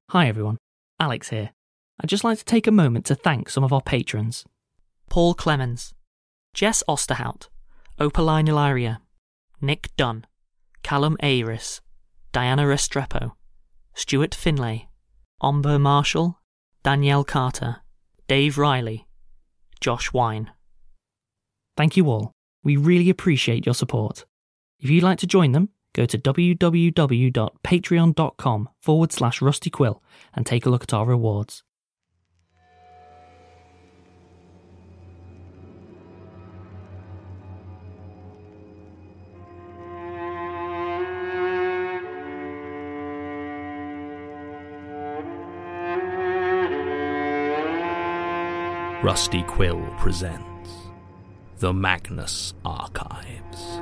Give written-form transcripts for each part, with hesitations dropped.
Hi everyone, Alex here. I'd just like to take a moment to thank some of our patrons. Paul Clemens, Jess Osterhout, Opaline Ilaria, Nick Dunn, Callum Ayris, Diana Restrepo, Stuart Finlay, Omber Marshall, Danielle Carter, Dave Riley, Josh Wine. Thank you all. We really appreciate your support. If you'd like to join them, go to www.patreon.com/rustyquill and take a look at our rewards. Rusty Quill presents The Magnus Archives.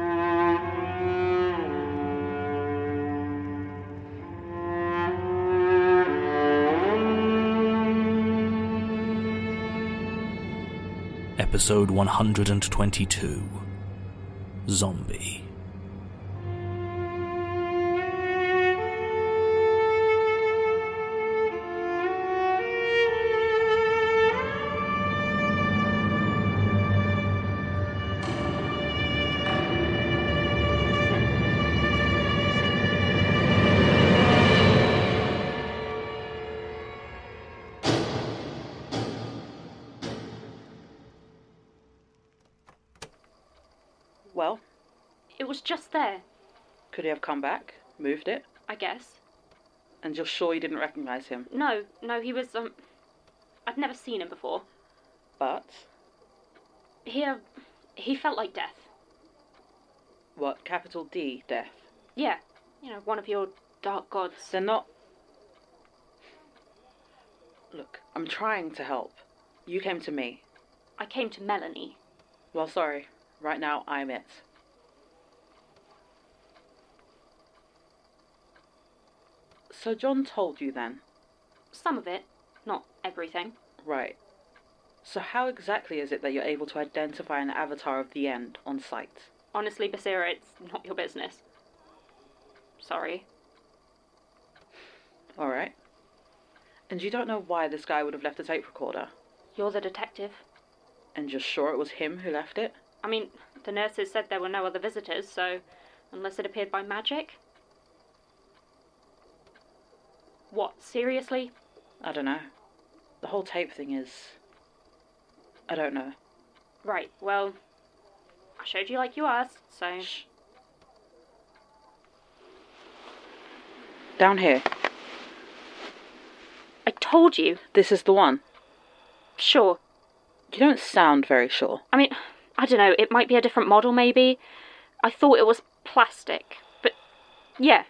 Episode 122, Zombie. Well, it was just there. could he have come back, moved it, I guess. and you're sure you didn't recognise him? No, he was, I'd never seen him before. But, He felt like death. what, capital D, death? Yeah, one of your dark gods. They're not... Look, I'm trying to help. You came to me. I came to Melanie. Well, sorry. Right now, I'm it. So John told you then? Some of it, not everything. Right. So how exactly is it that you're able to identify an avatar of the end on sight? Honestly, Basira, it's not your business. Sorry. Alright. And you don't know why this guy would have left a tape recorder? You're the detective. And you're sure it was him who left it? I mean, the nurses said there were no other visitors, so unless it appeared by magic. What, seriously? I don't know. The whole tape thing is... I don't know. Right, well, I showed you like you asked, so... Shh. Down here. I told you. This is the one. Sure. You don't sound very sure. I mean, I don't know, it might be a different model maybe. I thought it was plastic, but yeah.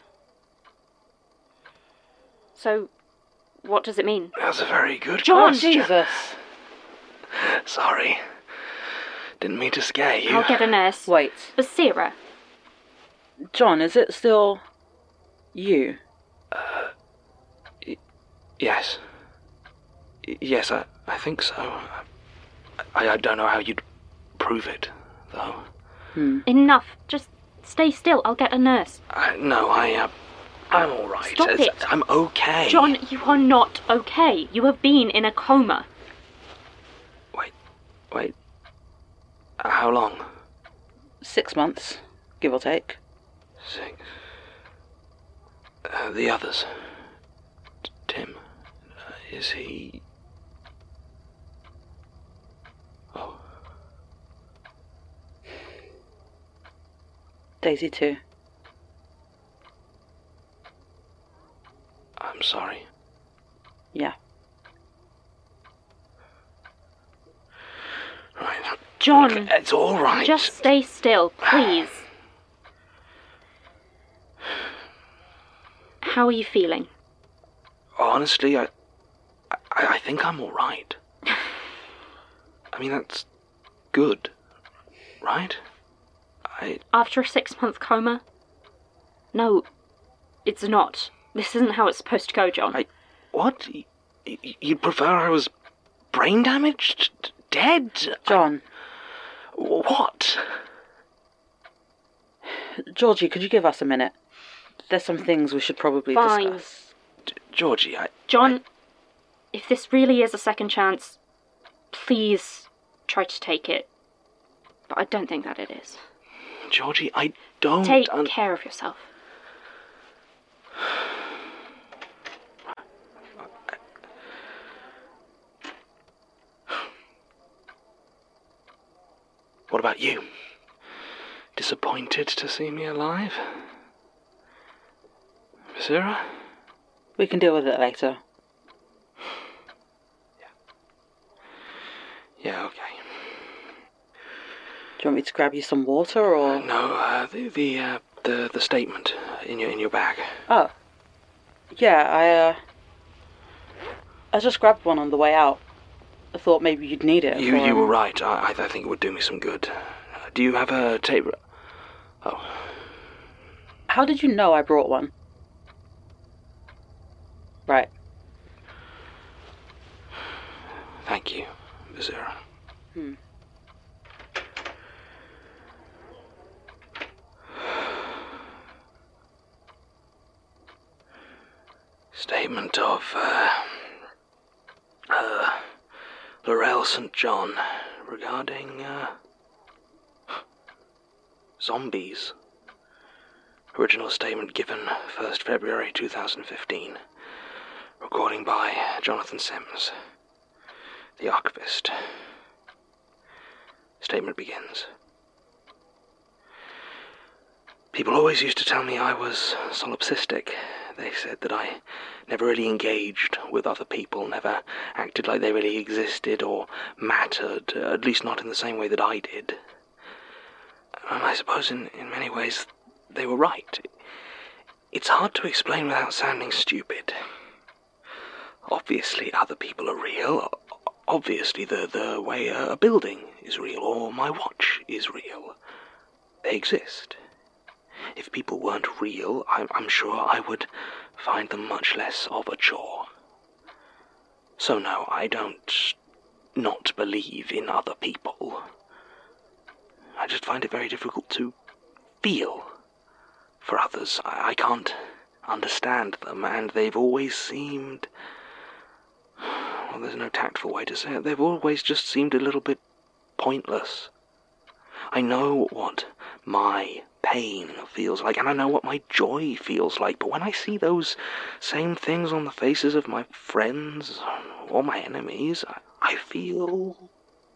So, what does it mean? That's a very good John! question. Jesus! Sorry. Didn't mean to scare you. I'll get a nurse. Wait. Basira. John, is it still... you? Yes. Yes, I think so. I don't know how you'd prove it, though. Enough. Just stay still. I'll get a nurse. No, I'm all right. Stop it. I'm okay. John, you are not okay. You have been in a coma. Wait. How long? 6 months, give or take. 6. The others. Tim. Is he... Oh. Daisy too. I'm sorry. Yeah. Right. John. Okay, it's all right. Just stay still, please. How are you feeling? Honestly, I think I'm all right. I mean, that's good, right? After a 6-month coma? No, it's not. This isn't how it's supposed to go, John. What? You'd prefer I was brain damaged? Dead? John. What? Georgie, could you give us a minute? There's some things we should probably Fine. discuss. Georgie, John, if this really is a second chance, please try to take it. But I don't think that it is. Georgie, I don't... Take care of yourself. What about you? Disappointed to see me alive? Sarah? We can deal with it later. Yeah, okay. Do you want me to grab you some water, or...? No, the statement in your bag. Oh. Yeah, I just grabbed one on the way out. I thought maybe you'd need it. You were right. I think it would do me some good. Do you have a tape... Oh. How did you know I brought one? Right. Thank you, Vizira. Statement of, Laurel St. John regarding, zombies. Original statement given 1st February 2015. Recording by Jonathan Sims, the archivist. Statement begins. People always used to tell me I was solipsistic. They said that I never really engaged with other people, never acted like they really existed or mattered, at least not in the same way that I did. And I suppose in many ways they were right. It's hard to explain without sounding stupid. Obviously other people are real. Obviously the way a building is real or my watch is real. They exist. If people weren't real, I'm sure I would find them much less of a chore. So no, I don't not believe in other people. I just find it very difficult to feel for others. I can't understand them, and they've always seemed... Well, there's no tactful way to say it. They've always just seemed a little bit pointless. I know what my pain feels like, and I know what my joy feels like, but when I see those same things on the faces of my friends or my enemies, I feel...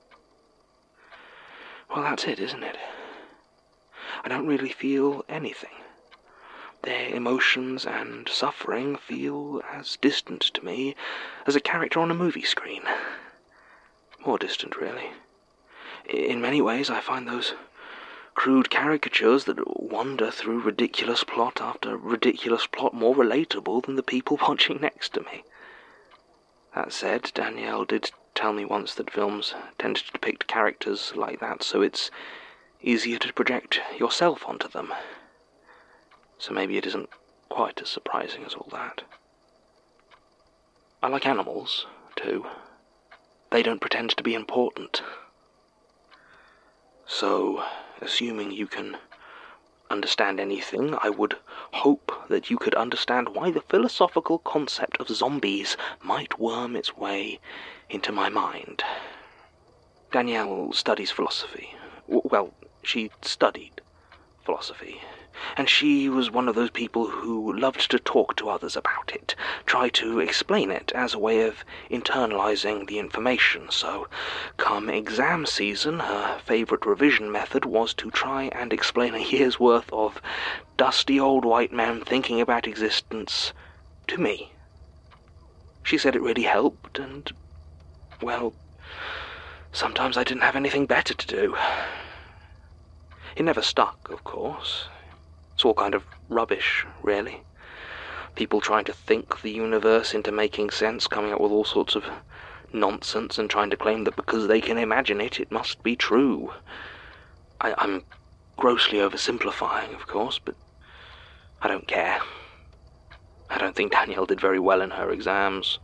Well, that's it, isn't it? I don't really feel anything. Their emotions and suffering feel as distant to me as a character on a movie screen. More distant, really. In many ways, I find those crude caricatures that wander through ridiculous plot after ridiculous plot more relatable than the people watching next to me. That said, Danielle did tell me once that films tend to depict characters like that, so it's easier to project yourself onto them. So maybe it isn't quite as surprising as all that. I like animals, too. They don't pretend to be important. So, assuming you can understand anything, I would hope that you could understand why the philosophical concept of zombies might worm its way into my mind. Danielle studies philosophy. Well, she studied philosophy. And she was one of those people who loved to talk to others about it, try to explain it as a way of internalizing the information. So, come exam season, her favorite revision method was to try and explain a year's worth of dusty old white men thinking about existence to me. She said it really helped, and, well, sometimes I didn't have anything better to do. It never stuck, of course. It's all kind of rubbish, really. People trying to think the universe into making sense, coming up with all sorts of nonsense and trying to claim that because they can imagine it, it must be true. I'm grossly oversimplifying, of course, but I don't care. I don't think Danielle did very well in her exams.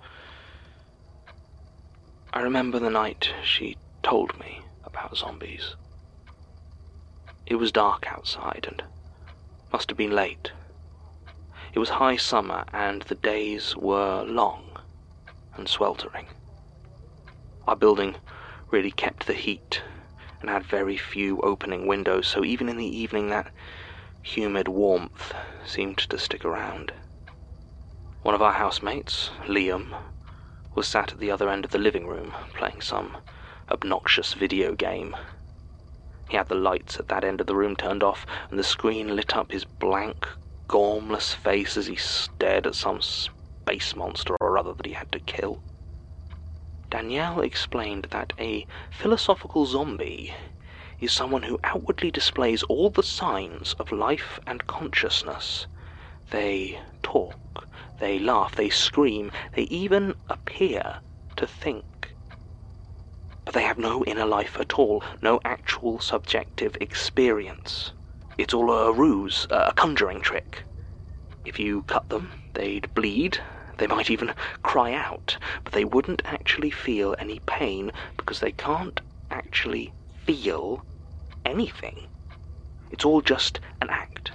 I remember the night she told me about zombies. It was dark outside and must have been late. It was high summer, and the days were long and sweltering. Our building really kept the heat and had very few opening windows, so even in the evening that humid warmth seemed to stick around. One of our housemates, Liam, was sat at the other end of the living room playing some obnoxious video game. He had the lights at that end of the room turned off, and the screen lit up his blank, gormless face as he stared at some space monster or other that he had to kill. Danielle explained that a philosophical zombie is someone who outwardly displays all the signs of life and consciousness. They talk, they laugh, they scream, they even appear to think. But they have no inner life at all, no actual subjective experience. It's all a ruse, a conjuring trick. If you cut them, they'd bleed. They might even cry out, but they wouldn't actually feel any pain because they can't actually feel anything. It's all just an act.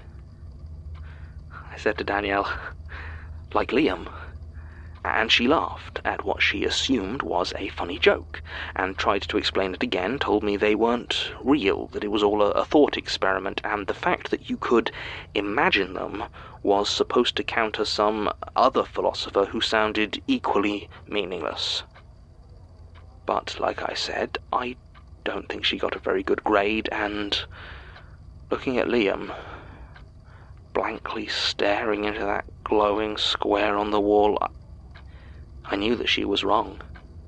I said to Danielle, like Liam, and she laughed at what she assumed was a funny joke, and tried to explain it again, told me they weren't real, that it was all a thought experiment, and the fact that you could imagine them was supposed to counter some other philosopher who sounded equally meaningless. But, like I said, I don't think she got a very good grade, and looking at Liam, blankly staring into that glowing square on the wall, I knew that she was wrong.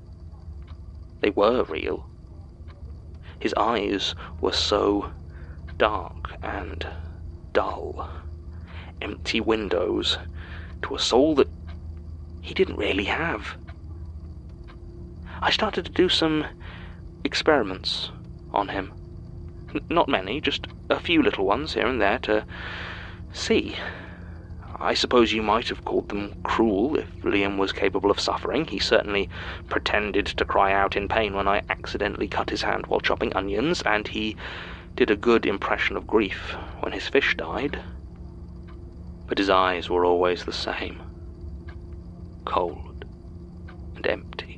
They were real. His eyes were so dark and dull. Empty windows to a soul that he didn't really have. I started to do some experiments on him. Not many, just a few little ones here and there to see. I suppose you might have called them cruel if Liam was capable of suffering. He certainly pretended to cry out in pain when I accidentally cut his hand while chopping onions, and he did a good impression of grief when his fish died. But his eyes were always the same, cold and empty.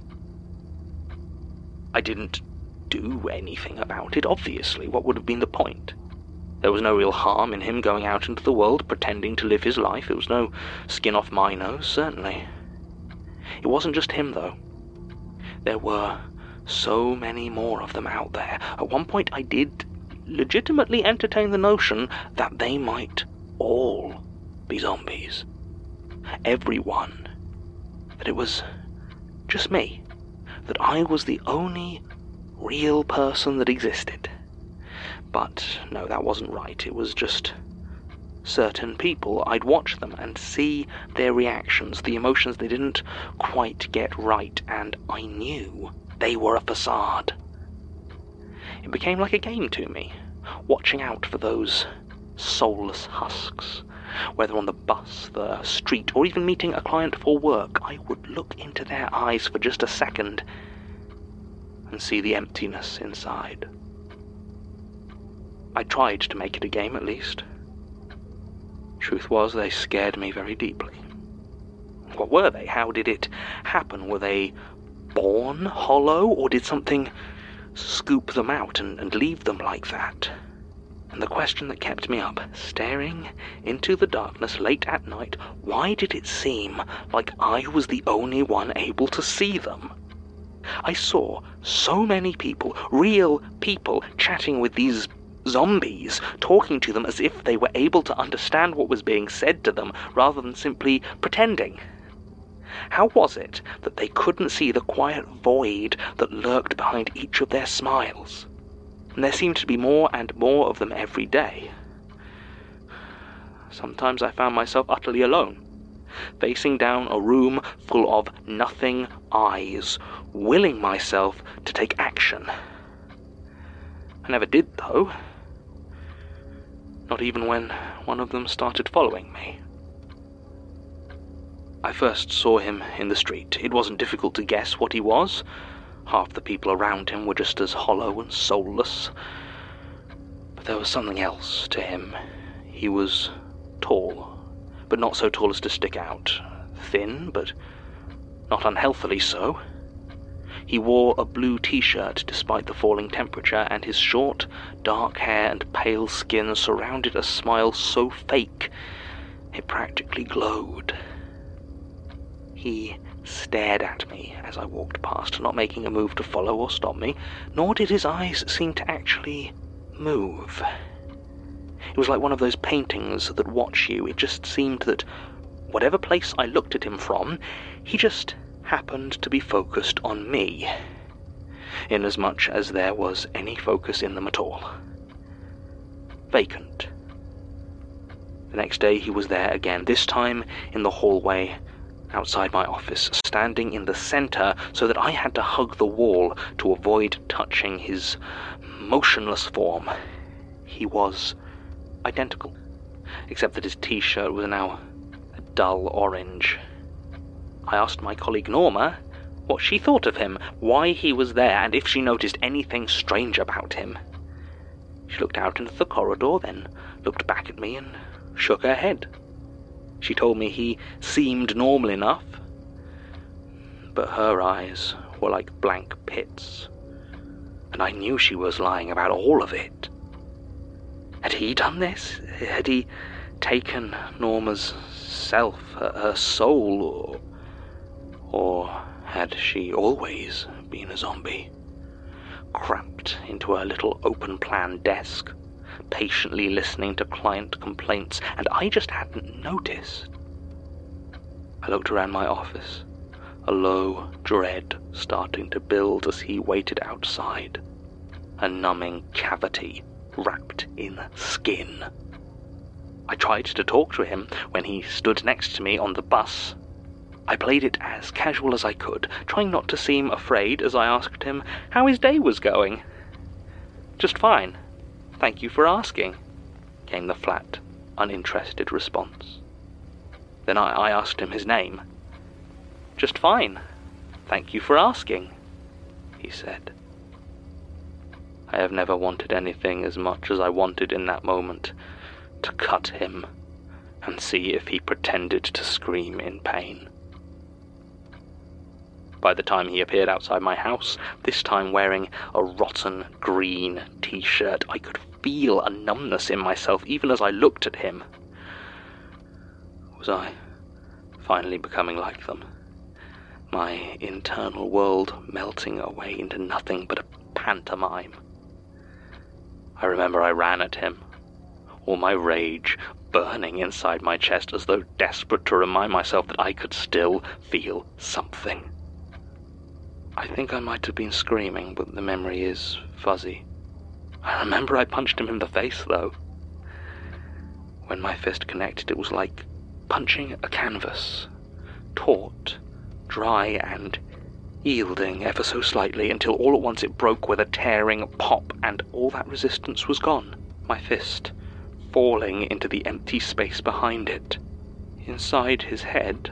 I didn't do anything about it, obviously. What would have been the point? There was no real harm in him going out into the world pretending to live his life. It was no skin off my nose, certainly. It wasn't just him, though. There were so many more of them out there. At one point I did legitimately entertain the notion that they might all be zombies. Everyone. That it was just me. That I was the only real person that existed. But no, that wasn't right. It was just certain people. I'd watch them and see their reactions, the emotions they didn't quite get right, and I knew they were a facade. It became like a game to me, watching out for those soulless husks. Whether on the bus, the street, or even meeting a client for work, I would look into their eyes for just a second and see the emptiness inside. I tried to make it a game, at least. Truth was, they scared me very deeply. What were they? How did it happen? Were they born hollow, or did something scoop them out and leave them like that? And the question that kept me up, staring into the darkness late at night, why did it seem like I was the only one able to see them? I saw so many people, real people, chatting with these zombies, talking to them as if they were able to understand what was being said to them rather than simply pretending. How was it that they couldn't see the quiet void that lurked behind each of their smiles? And there seemed to be more and more of them every day. Sometimes I found myself utterly alone, facing down a room full of nothing eyes, willing myself to take action. I never did, though. Not even when one of them started following me. I first saw him in the street. It wasn't difficult to guess what he was. Half the people around him were just as hollow and soulless. But there was something else to him. He was tall, but not so tall as to stick out. Thin, but not unhealthily so. He wore a blue t-shirt despite the falling temperature, and his short, dark hair and pale skin surrounded a smile so fake it practically glowed. He stared at me as I walked past, not making a move to follow or stop me, nor did his eyes seem to actually move. It was like one of those paintings that watch you. It just seemed that whatever place I looked at him from, he just happened to be focused on me, inasmuch as there was any focus in them at all. Vacant. The next day he was there again, this time in the hallway outside my office, standing in the center so that I had to hug the wall to avoid touching his motionless form. He was identical, except that his t-shirt was now a dull orange. I asked my colleague Norma what she thought of him, why he was there, and if she noticed anything strange about him. She looked out into the corridor, then looked back at me and shook her head. She told me he seemed normal enough, but her eyes were like blank pits, and I knew she was lying about all of it. Had he done this? Had he taken Norma's self, her soul, or had she always been a zombie, cramped into her little open-plan desk, patiently listening to client complaints, and I just hadn't noticed? I looked around my office, a low dread starting to build as he waited outside, a numbing cavity wrapped in skin. I tried to talk to him when he stood next to me on the bus. I played it as casual as I could, trying not to seem afraid as I asked him how his day was going. "Just fine. Thank you for asking," came the flat, uninterested response. Then I asked him his name. "Just fine. Thank you for asking," he said. I have never wanted anything as much as I wanted in that moment to cut him and see if he pretended to scream in pain. By the time he appeared outside my house, this time wearing a rotten green t-shirt, I could feel a numbness in myself even as I looked at him. Was I finally becoming like them? My internal world melting away into nothing but a pantomime. I remember I ran at him, all my rage burning inside my chest as though desperate to remind myself that I could still feel something. I think I might have been screaming, but the memory is fuzzy. I remember I punched him in the face, though. When my fist connected, it was like punching a canvas, taut, dry, and yielding ever so slightly until all at once it broke with a tearing pop, and all that resistance was gone. My fist falling into the empty space behind it, inside his head.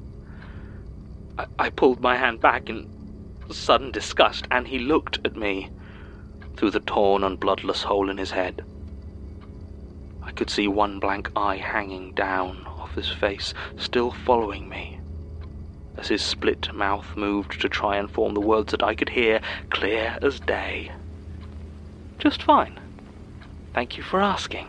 I pulled my hand back in sudden disgust, and he looked at me through the torn and bloodless hole in his head. I could see one blank eye hanging down off his face, still following me, as his split mouth moved to try and form the words that I could hear clear as day. "Just fine. Thank you for asking."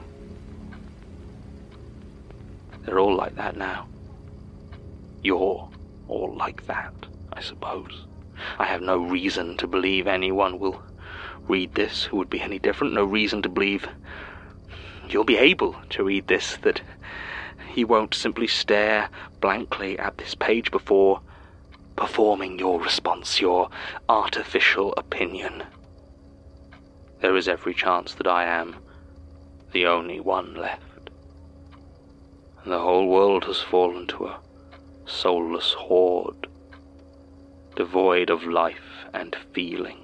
They're all like that now. You're all like that, I suppose. I have no reason to believe anyone will read this who would be any different. No reason to believe you'll be able to read this, that you won't simply stare blankly at this page before performing your response, your artificial opinion. There is every chance that I am the only one left, and the whole world has fallen to a soulless horde, devoid of life and feeling.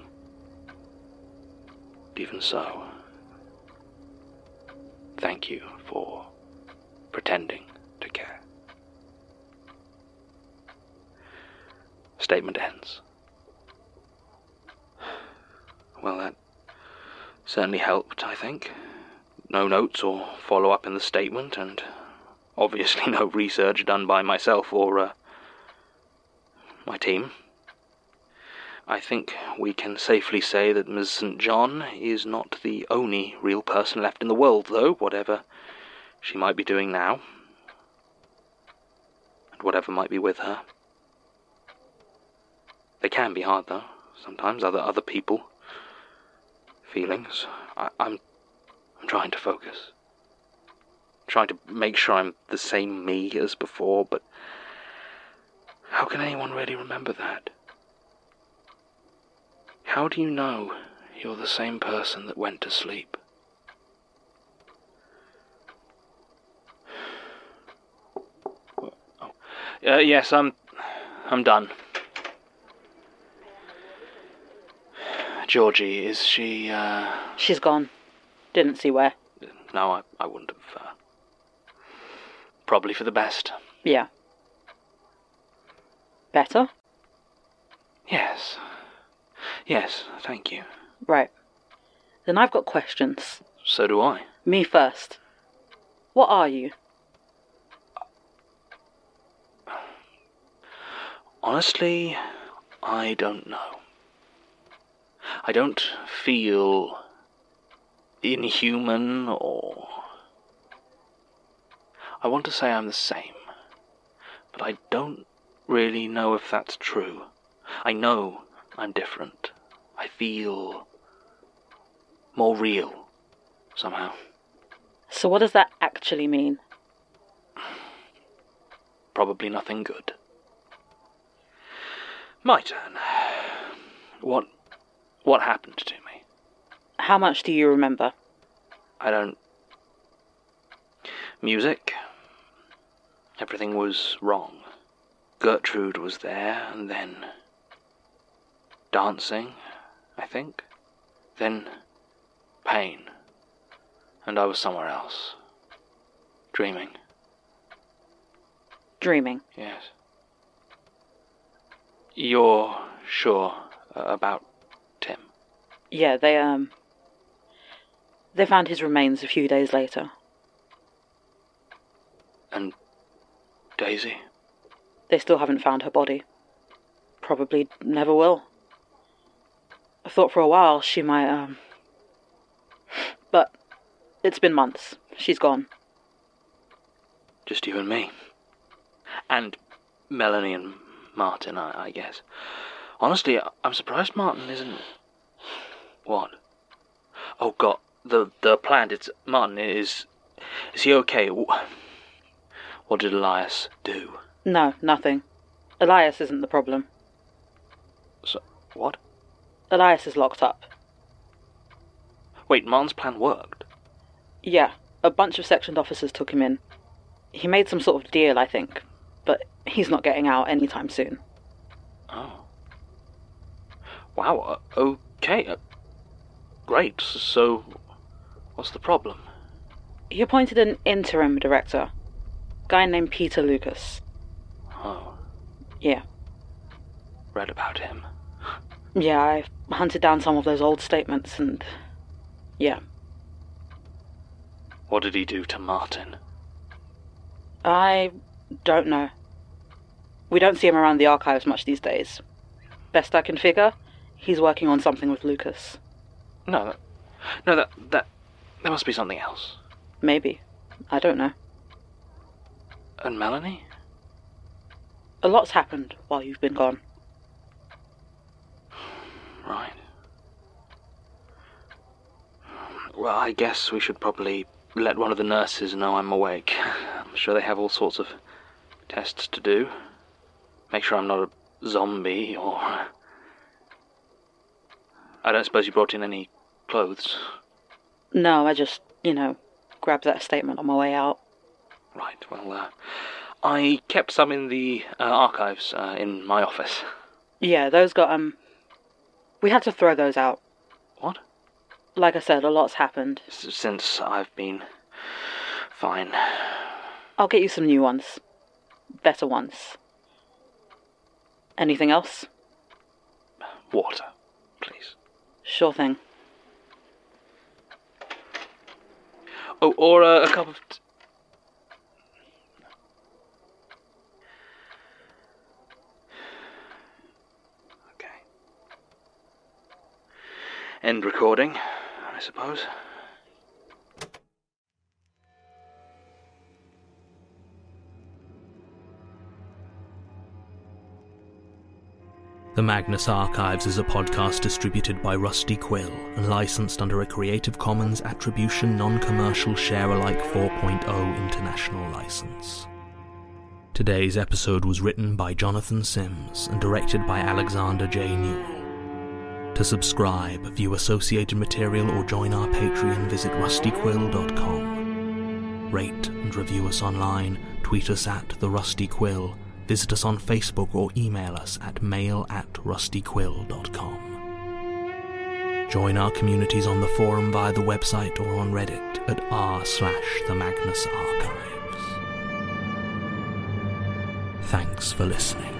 Even so, thank you for pretending to care. Statement ends. Well, that certainly helped, I think. No notes or follow-up in the statement, and Obviously no research done by myself or, my team. I think we can safely say that Ms. St. John is not the only real person left in the world, though, whatever she might be doing now. And whatever might be with her. They can be hard, though, sometimes, other people. Feelings. I'm trying to focus. Trying to make sure I'm the same me as before, but how can anyone really remember that? How do you know you're the same person that went to sleep? Yes, I'm done. Georgie, is she, She's gone. Didn't see where. No, I wouldn't have, probably for the best. Yeah. Better? Yes. Yes, thank you. Right. Then I've got questions. So do I. Me first. What are you? Honestly, I don't know. I don't feel inhuman or... I want to say I'm the same, but I don't really know if that's true. I know I'm different. I feel more real, somehow. So what does that actually mean? Probably nothing good. My turn. What happened to me? How much do you remember? I don't... Music. Everything was wrong. Gertrude was there, and then... dancing, I think. Then... pain. And I was somewhere else. Dreaming. Dreaming. Yes. You're sure about Tim? Yeah, they found his remains a few days later. And Daisy? They still haven't found her body. Probably never will. I thought for a while she might, But it's been months. She's gone. Just you and me. And Melanie and Martin, I guess. Honestly, I'm surprised Martin isn't... What? Oh, God. The plant, it's... Martin, is he okay? What did Elias do? No, nothing. Elias isn't the problem. So, what? Elias is locked up. Wait, Martin's plan worked? Yeah, a bunch of sectioned officers took him in. He made some sort of deal, I think, but he's not getting out anytime soon. Oh. Wow, okay. Great, so what's the problem? He appointed an interim director, a guy named Peter Lucas. Oh. Yeah. Read about him. Yeah, I hunted down some of those old statements and... yeah. What did he do to Martin? I don't know. We don't see him around the archives much these days. Best I can figure, he's working on something with Lucas. No, that must be something else. Maybe. I don't know. And Melanie? A lot's happened while you've been gone. Right. Well, I guess we should probably let one of the nurses know I'm awake. I'm sure they have all sorts of tests to do. Make sure I'm not a zombie, or... I don't suppose you brought in any clothes? No, I just, grabbed that statement on my way out. Right, well, I kept some in the archives in my office. Yeah, those got, we had to throw those out. What? Like I said, a lot's happened. Since I've been fine. I'll get you some new ones. Better ones. Anything else? Water, please. Sure thing. Oh, or a cup of... End recording, I suppose. The Magnus Archives is a podcast distributed by Rusty Quill and licensed under a Creative Commons Attribution Non-Commercial Share-alike 4.0 International License. Today's episode was written by Jonathan Sims and directed by Alexander J. Newell. To subscribe, view associated material or join our Patreon, visit rustyquill.com. Rate and review us online, tweet us at The Rusty Quill, visit us on Facebook or email us at mail@rustyquill.com. Join our communities on the forum via the website or on Reddit at r/The Magnus Archives. Thanks for listening.